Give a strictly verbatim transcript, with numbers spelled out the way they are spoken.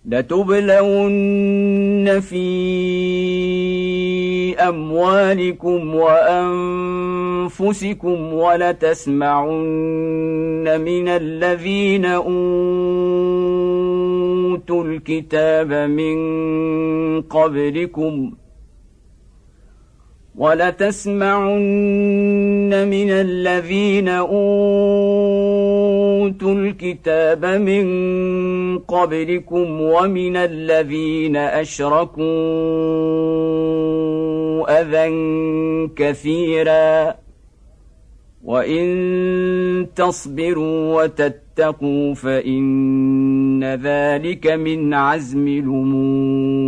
لتبلون في أموالكم وأنفسكم ولتسمعن من الذين أوتوا الكتاب من قبلكم ولتسمعن من الذين أوتوا الكتاب من قبلكم ومن الذين أشركوا أذى كثيرا وإن تصبروا وتتقوا فإن ذلك من عزم الأمور